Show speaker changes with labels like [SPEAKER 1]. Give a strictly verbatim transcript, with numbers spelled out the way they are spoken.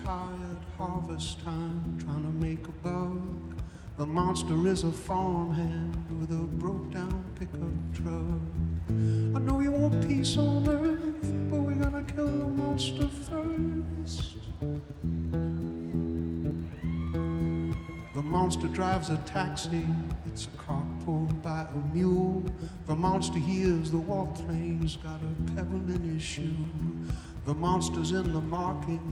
[SPEAKER 1] tired harvest time trying to make a buck. The monster is a farmhand with a broke down pickup truck. I know you want peace on earth, but we gotta kill the monster first. The monster drives a taxi, it's a car pulled by a mule. The monster hears the warplanes, got a pebble in his shoe. The monster's in the market,